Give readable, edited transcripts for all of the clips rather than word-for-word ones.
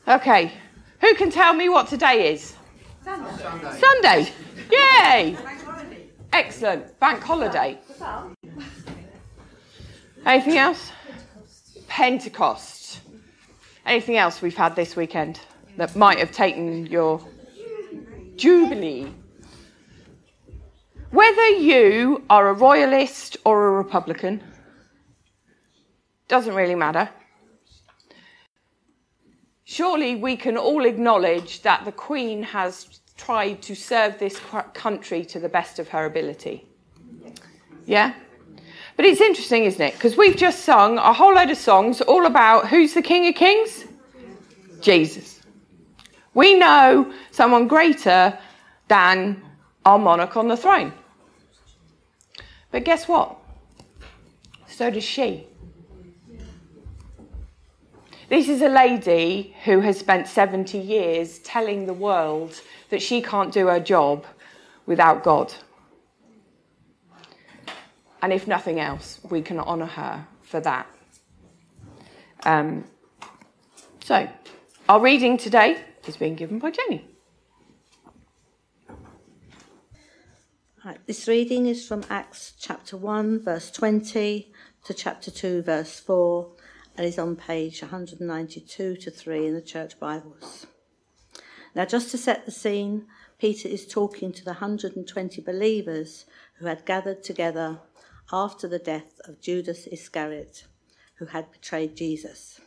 Okay, who can tell me what today is? Sunday. Yay! Excellent. Bank holiday. Anything else? Pentecost. Anything else we've had this weekend that might have taken your Jubilee? Whether you are a royalist or a Republican, doesn't really matter. Surely we can all acknowledge that the Queen has tried to serve this country to the best of her ability. Yeah? But it's interesting, isn't it? Because we've just sung a whole load of songs all about who's the King of Kings? Jesus. We know someone greater than our monarch on the throne. But guess what? So does she. This is a lady who has spent 70 years telling the world that she can't do her job without God. And if nothing else, we can honour her for that. So, our reading today is being given by Jenny. Right, this reading is from Acts chapter 1, verse 20 to chapter 2, verse 4, and is on page 192 to 3 in the Church Bibles. Now, just to set the scene, Peter is talking to the 120 believers who had gathered together after the death of Judas Iscariot, who had betrayed Jesus.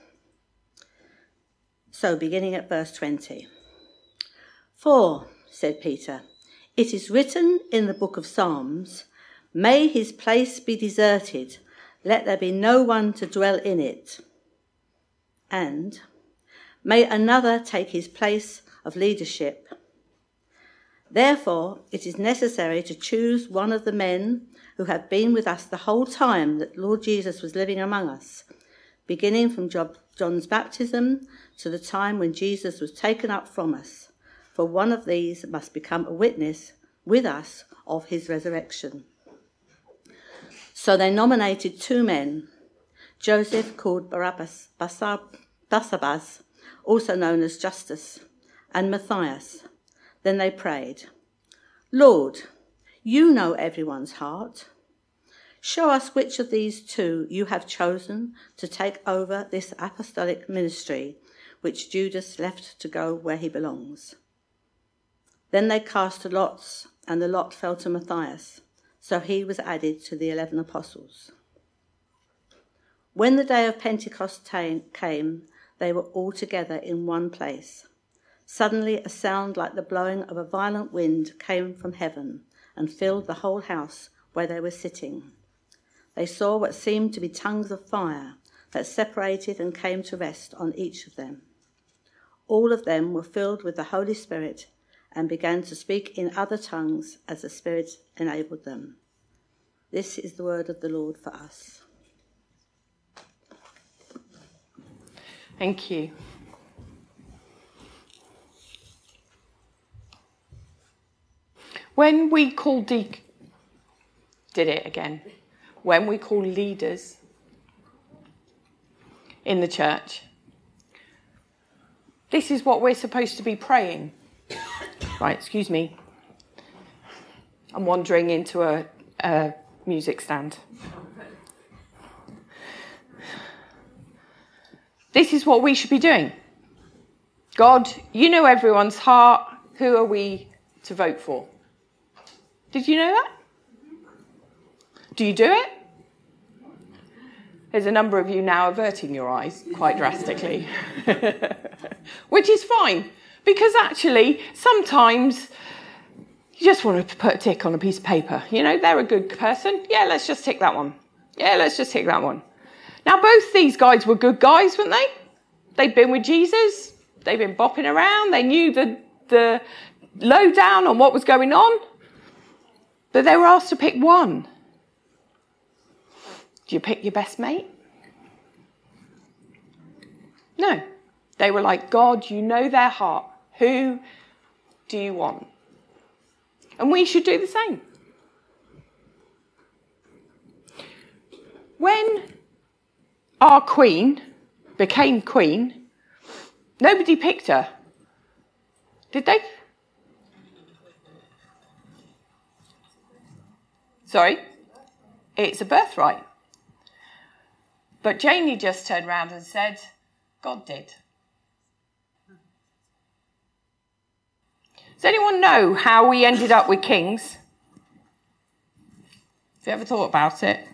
So, beginning at verse 20. "For," said Peter, "it is written in the book of Psalms, 'May his place be deserted, let there be no one to dwell in it.' And, 'May another take his place of leadership.' Therefore, it is necessary to choose one of the men who have been with us the whole time that Lord Jesus was living among us, beginning from John's baptism to the time when Jesus was taken up from us. For one of these must become a witness with us of his resurrection." So they nominated 2 men, Joseph, called Barabbas, also known as Justus, and Matthias. Then they prayed, "Lord, you know everyone's heart. Show us which of these 2 you have chosen to take over this apostolic ministry, which Judas left to go where he belongs." Then they cast lots, and the lot fell to Matthias, so he was added to the 11 apostles. When the day of Pentecost came, they were all together in one place. Suddenly a sound like the blowing of a violent wind came from heaven and filled the whole house where they were sitting. They saw what seemed to be tongues of fire that separated and came to rest on each of them. All of them were filled with the Holy Spirit and began to speak in other tongues as the Spirit enabled them. This is the word of the Lord for us. Thank you. When we call when we call leaders in the church, this is what we're supposed to be praying. Right, excuse me. I'm wandering into a music stand. This is what we should be doing. God, you know everyone's heart. Who are we to vote for? Did you know that? Do you do it? There's a number of you now averting your eyes quite drastically. Which is fine, because actually sometimes you just want to put a tick on a piece of paper. You know, they're a good person. Yeah, let's just tick that one. Yeah, let's just tick that one. Now, both these guys were good guys, weren't they? They'd been with Jesus. They'd been bopping around. They knew the lowdown on what was going on. But they were asked to pick one. Do you pick your best mate? No. They were like, God, you know their heart. Who do you want? And we should do the same. When our queen became queen, Nobody picked her. Did they? Sorry? It's a birthright. But Janie just turned around and said, God did. Does anyone know how we ended up with kings? Have you ever thought about it?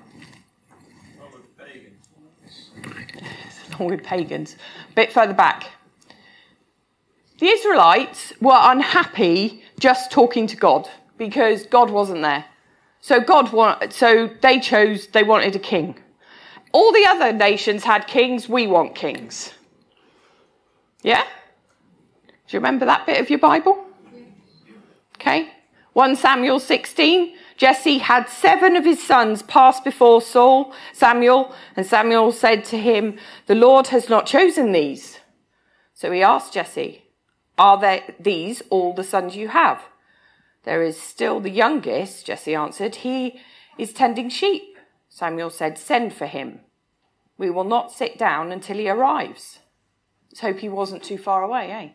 Along with pagans. A bit further back. The Israelites were unhappy just talking to God because God wasn't there. So they wanted a king. All the other nations had kings, we want kings. Yeah? Do you remember that bit of your Bible? Okay. 1 Samuel 16, Jesse had 7 of his sons pass before Samuel, and Samuel said to him, the Lord has not chosen these. So he asked Jesse, are these all the sons you have? There is still the youngest, Jesse answered. He is tending sheep. Samuel said, send for him. We will not sit down until he arrives. Let's hope he wasn't too far away, eh?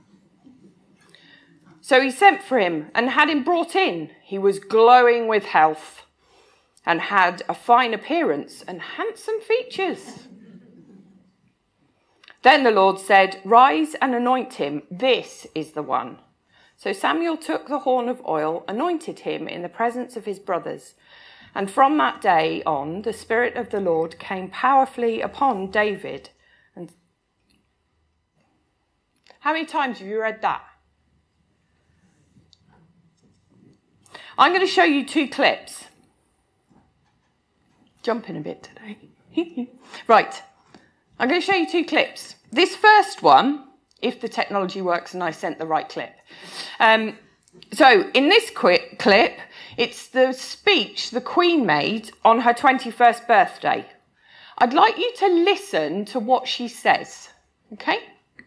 So he sent for him and had him brought in. He was glowing with health and had a fine appearance and handsome features. Then the Lord said, rise and anoint him. This is the one. So Samuel took the horn of oil, anointed him in the presence of his brothers. And from that day on, the Spirit of the Lord came powerfully upon David. And how many times have you read that? I'm going to show you 2 clips. Jumping a bit today. Right. I'm going to show you 2 clips. This first one, if the technology works and I sent the right clip. So in this clip, it's the speech the Queen made on her 21st birthday. I'd like you to listen to what she says. Okay?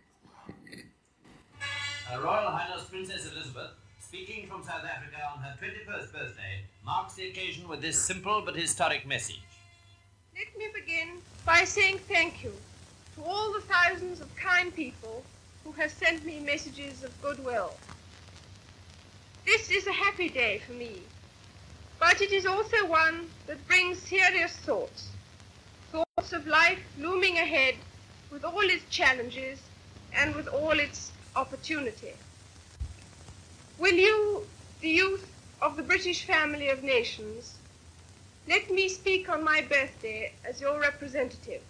Her Royal Highness Princess Elizabeth, speaking from South Africa on her 21st birthday, marks the occasion with this simple but historic message. Let me begin by saying thank you to all the thousands of kind people who have sent me messages of goodwill. This is a happy day for me, but it is also one that brings serious thoughts of life looming ahead with all its challenges and with all its opportunity. Will you, the youth of the British family of nations, let me speak on my birthday as your representative.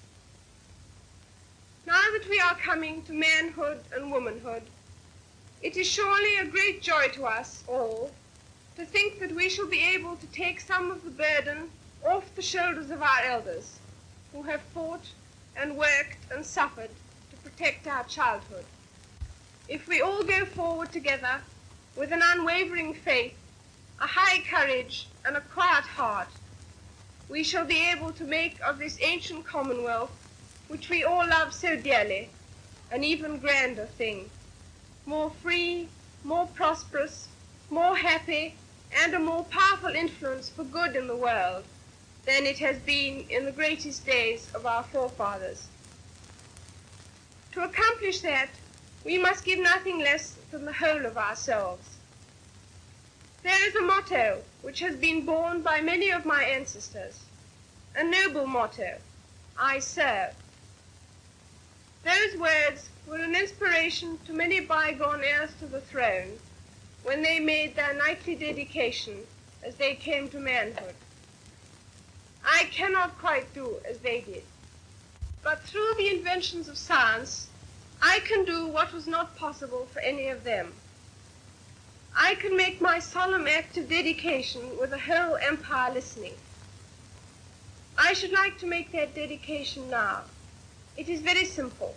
Now that we are coming to manhood and womanhood, it is surely a great joy to us all to think that we shall be able to take some of the burden off the shoulders of our elders who have fought and worked and suffered to protect our childhood. If we all go forward together with an unwavering faith, a high courage and a quiet heart, we shall be able to make of this ancient Commonwealth, which we all love so dearly, an even grander thing, more free, more prosperous, more happy, and a more powerful influence for good in the world than it has been in the greatest days of our forefathers. To accomplish that, we must give nothing less than the whole of ourselves. There is a motto which has been borne by many of my ancestors, a noble motto, I serve. Those words were an inspiration to many bygone heirs to the throne when they made their knightly dedication as they came to manhood. I cannot quite do as they did, but through the inventions of science, I can do what was not possible for any of them. I can make my solemn act of dedication with the whole empire listening. I should like to make that dedication now. It is very simple.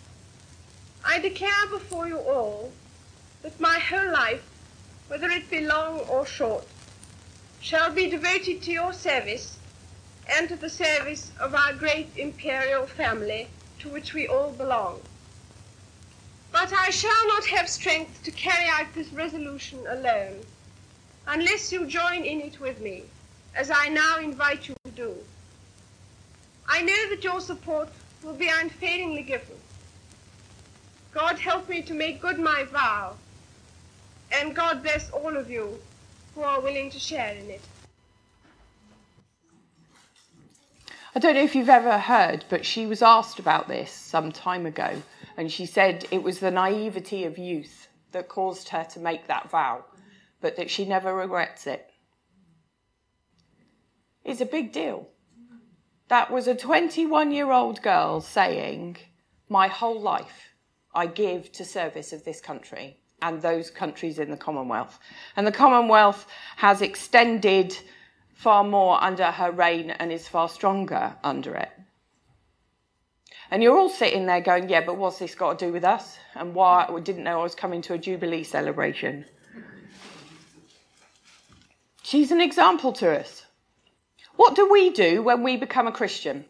I declare before you all that my whole life, whether it be long or short, shall be devoted to your service and to the service of our great imperial family to which we all belong. But I shall not have strength to carry out this resolution alone, unless you join in it with me, as I now invite you to do. I know that your support will be unfailingly given. God help me to make good my vow. And God bless all of you who are willing to share in it. I don't know if you've ever heard, but she was asked about this some time ago, and she said it was the naivety of youth that caused her to make that vow, but that she never regrets it. It's a big deal. That was a 21-year-old girl saying, my whole life I give to service of this country and those countries in the Commonwealth. And the Commonwealth has extended far more under her reign and is far stronger under it. And you're all sitting there going, yeah, but what's this got to do with us? And why? We didn't know I was coming to a Jubilee celebration. She's an example to us. What do we do when we become a Christian?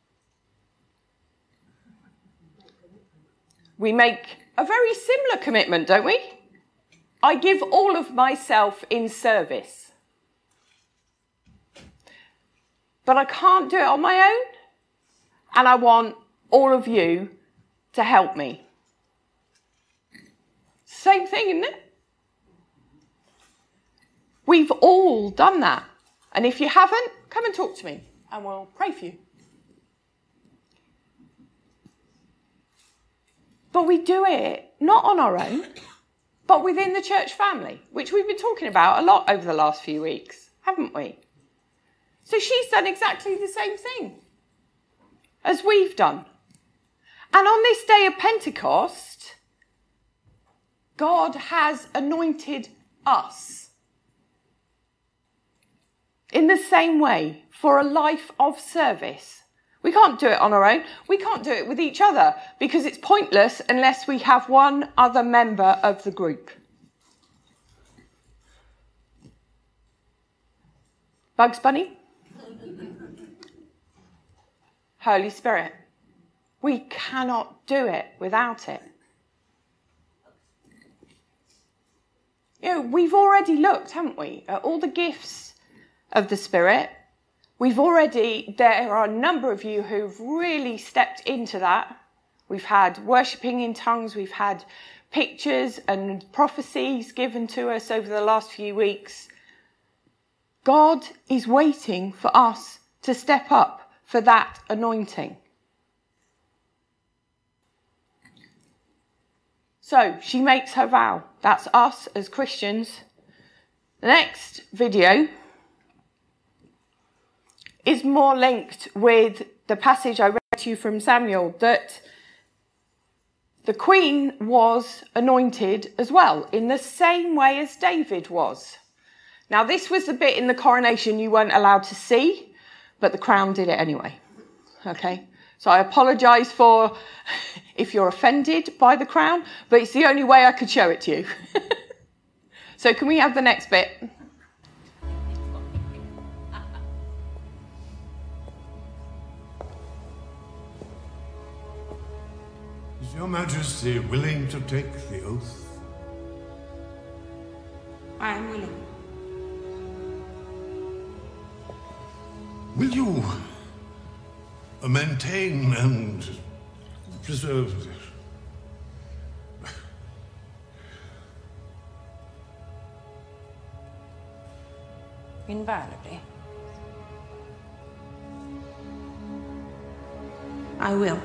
We make a very similar commitment, don't we? I give all of myself in service. But I can't do it on my own. And I want all of you to help me. Same thing, isn't it? We've all done that. And if you haven't, come and talk to me and we'll pray for you. But we do it not on our own, but within the church family, which we've been talking about a lot over the last few weeks, haven't we? So she's done exactly the same thing as we've done. And on this day of Pentecost, God has anointed us in the same way for a life of service. We can't do it on our own. We can't do it with each other because it's pointless unless we have one other member of the group. Bugs Bunny? Holy Spirit. We cannot do it without it. You know, we've already looked, haven't we, at all the gifts of the Spirit. There are a number of you who've really stepped into that. We've had worshipping in tongues, we've had pictures and prophecies given to us over the last few weeks. God is waiting for us to step up for that anointing. So she makes her vow. That's us as Christians. The next video is more linked with the passage I read to you from Samuel, that the queen was anointed as well, in the same way as David was. Now, this was the bit in the coronation you weren't allowed to see, but the crown did it anyway. Okay? So I apologise for if you're offended by the crown, but it's the only way I could show it to you. So can we have the next bit? Is Your Majesty willing to take the oath? I am willing. Will you maintain and preserve it? Inviolably. I will.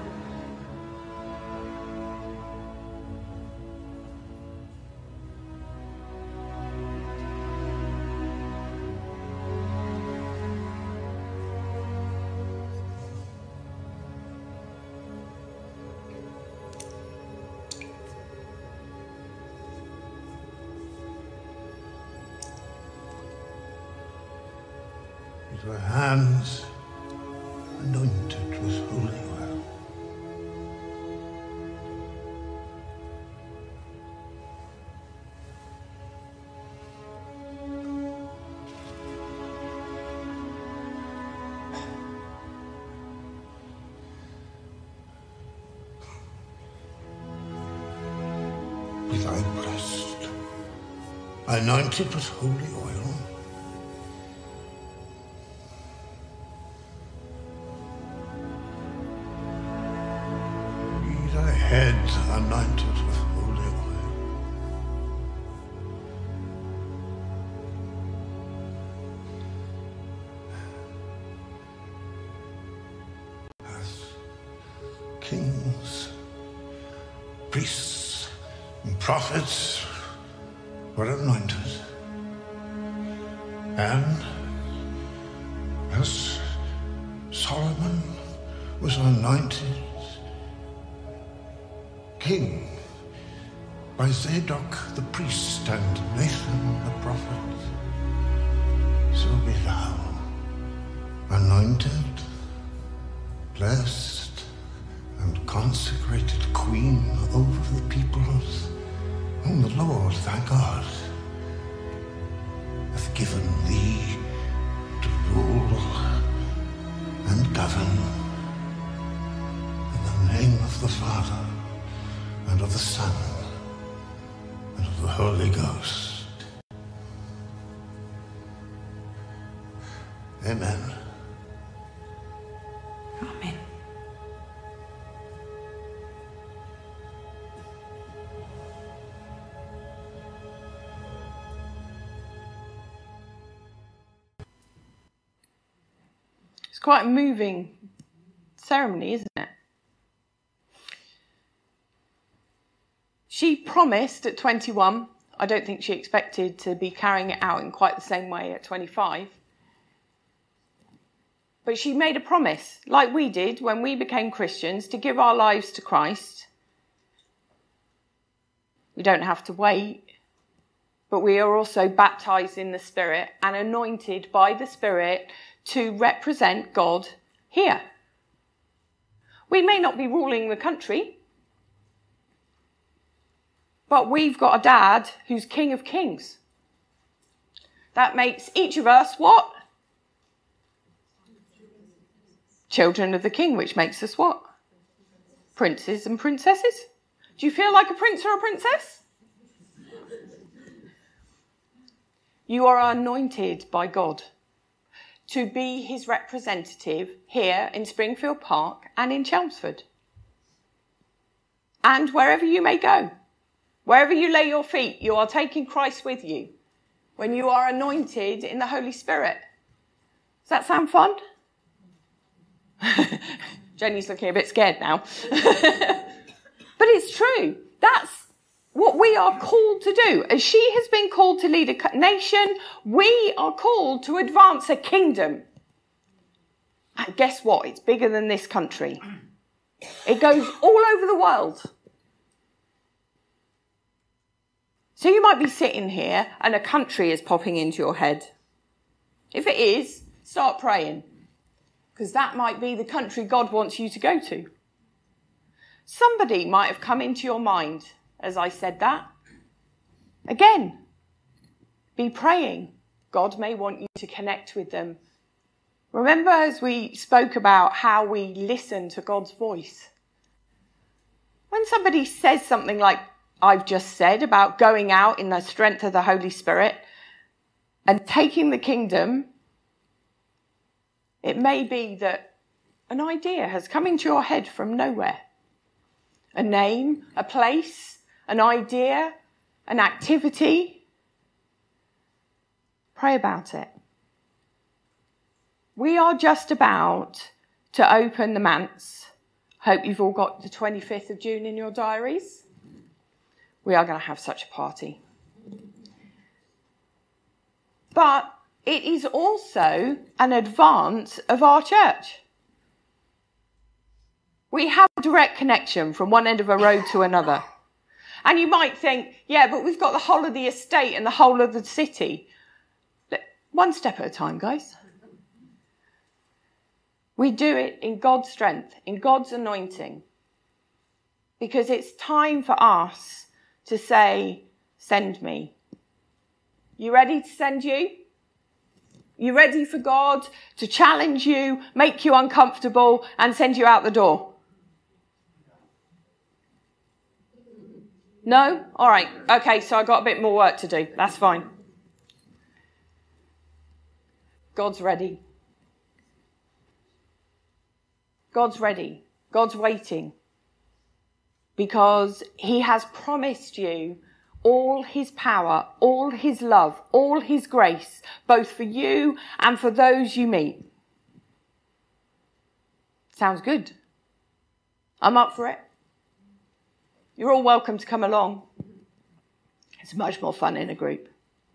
With her hands anointed with holy oil. With thy breast anointed with holy oil. Be thy head anointed with holy oil. As kings, priests, and prophets were anointed, and as Solomon was anointed king by Zadok the priest and Nathan the prophet, so be thou anointed, blessed, and consecrated queen over the peoples whom the Lord thy God hath given thee to rule and govern, in the name of the Father, and of the Son, and of the Holy Ghost. Amen. Amen. It's quite a moving ceremony, isn't it? She promised at 21. I don't think she expected to be carrying it out in quite the same way at 25. But she made a promise, like we did when we became Christians, to give our lives to Christ. We don't have to wait, but we are also baptized in the Spirit and anointed by the Spirit to represent God here. We may not be ruling the country, but we've got a dad who's King of Kings. That makes each of us what? Children of the King, which makes us what? Princes and princesses. Do you feel like a prince or a princess? You are anointed by God to be his representative here in Springfield Park and in Chelmsford. And wherever you may go. Wherever you lay your feet, you are taking Christ with you when you are anointed in the Holy Spirit. Does that sound fun? Jenny's looking a bit scared now. But it's true. That's what we are called to do. As she has been called to lead a nation, we are called to advance a kingdom. And guess what? It's bigger than this country. It goes all over the world. So you might be sitting here and a country is popping into your head. If it is, start praying, because that might be the country God wants you to go to. Somebody might have come into your mind as I said that. Again, be praying. God may want you to connect with them. Remember as we spoke about how we listen to God's voice. When somebody says something like I've just said about going out in the strength of the Holy Spirit and taking the kingdom, it may be that an idea has come into your head from nowhere. A name, a place, an idea, an activity. Pray about it. We are just about to open the manse. Hope you've all got the 25th of June in your diaries. We are going to have such a party. But it is also an advance of our church. We have a direct connection from one end of a road to another. And you might think, yeah, but we've got the whole of the estate and the whole of the city. One step at a time, guys. We do it in God's strength, in God's anointing. Because it's time for us to say, send me. You ready to send you? You ready for God to challenge you, make you uncomfortable, and send you out the door? No? All right. Okay, so I've got a bit more work to do. That's fine. God's ready. God's ready. God's waiting. because he has promised you all his power, all his love, all his grace, both for you and for those you meet. Sounds good. I'm up for it. You're all welcome to come along. It's much more fun in a group.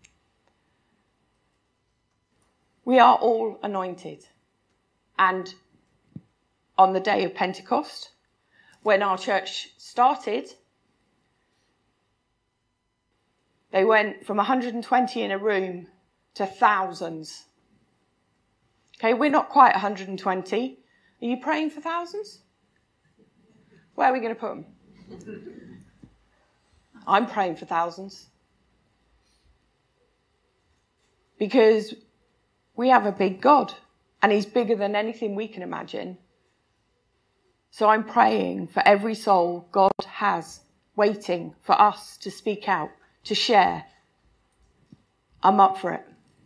We are all anointed. And on the day of Pentecost, when our church started, they went from 120 in a room to thousands. Okay, we're not quite 120. Are you praying for thousands? Where are we going to put them? I'm praying for thousands. Because we have a big God, and he's bigger than anything we can imagine. So I'm praying for every soul God has waiting for us to speak out, to share. I'm up for it.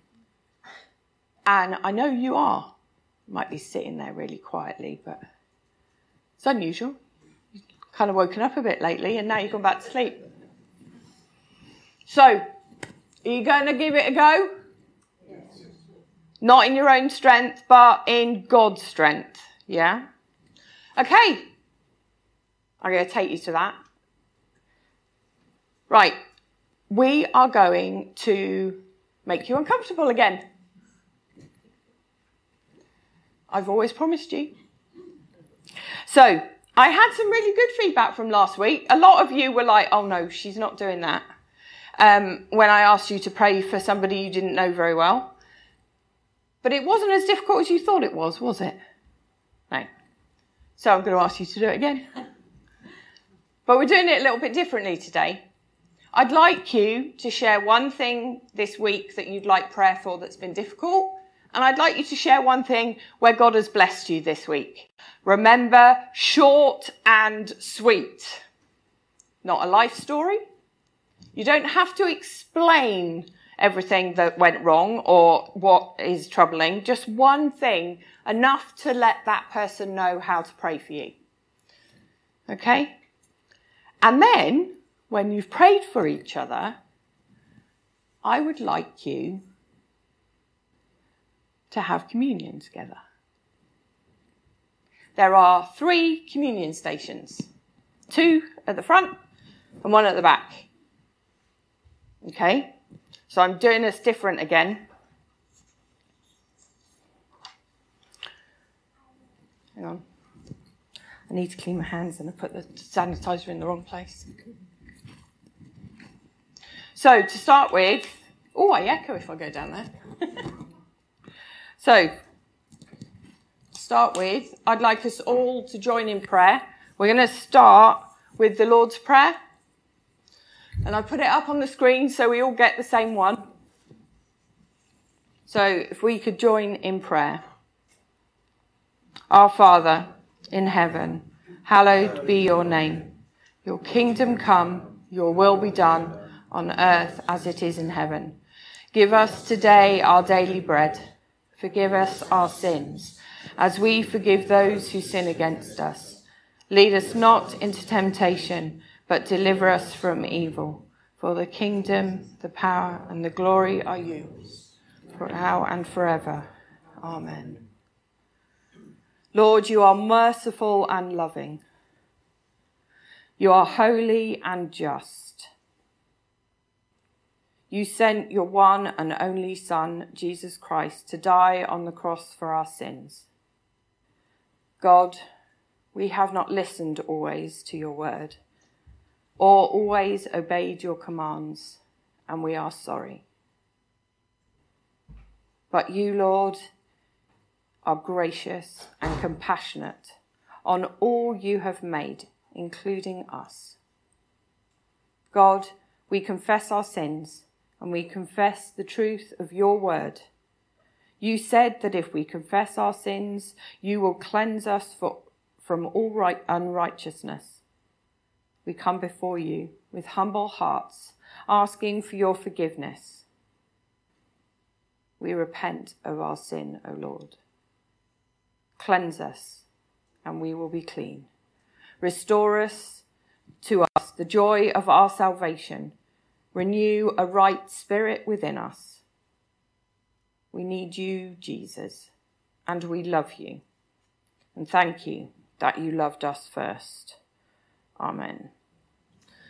And I know you are. You might be sitting there really quietly, but it's unusual. You've kind of woken up a bit lately, and now you've gone back to sleep. So, are you going to give it a go? Yes. Not in your own strength, but in God's strength. Yeah? Okay. I'm going to take you to that. Right. We are going to make you uncomfortable again. I've always promised you. So, I had some really good feedback from last week. A lot of you were like, oh no, she's not doing that. When I asked you to pray for somebody you didn't know very well. But it wasn't as difficult as you thought it was it? No. So I'm going to ask you to do it again. But we're doing it a little bit differently today. I'd like you to share one thing this week that you'd like prayer for that's been difficult. And I'd like you to share one thing where God has blessed you this week. Remember, short and sweet. Not a life story. You don't have to explain everything that went wrong or what is troubling. Just one thing, enough to let that person know how to pray for you. Okay? And then, when you've prayed for each other, I would like you to have communion together. There are 3 communion stations. 2 at the front and 1 at the back. Okay? So I'm doing this different again. Hang on. I need to clean my hands and I put the sanitizer in the wrong place. So to start with, I echo if I go down there. So, to start with, I'd like us all to join in prayer. We're going to start with the Lord's Prayer. And I put it up on the screen so we all get the same one. So, if we could join in prayer. Our Father, in heaven, hallowed be your name. Your kingdom come, your will be done, on earth as it is in heaven. Give us today our daily bread. Forgive us our sins, as we forgive those who sin against us. Lead us not into temptation, but deliver us from evil. For the kingdom, the power, and the glory are yours, for now and forever. Amen. Lord, you are merciful and loving. You are holy and just. You sent your one and only Son, Jesus Christ, to die on the cross for our sins. God, we have not listened always to your word, or always obeyed your commands, and we are sorry. But you, Lord, are gracious and compassionate on all you have made, including us. God, we confess our sins, and we confess the truth of your word. You said that if we confess our sins, you will cleanse us from all unrighteousness. We come before you with humble hearts, asking for your forgiveness. We repent of our sin, O Lord. Cleanse us, and we will be clean. Restore us to us the joy of our salvation. Renew a right spirit within us. We need you, Jesus, and we love you. And thank you that you loved us first. Amen.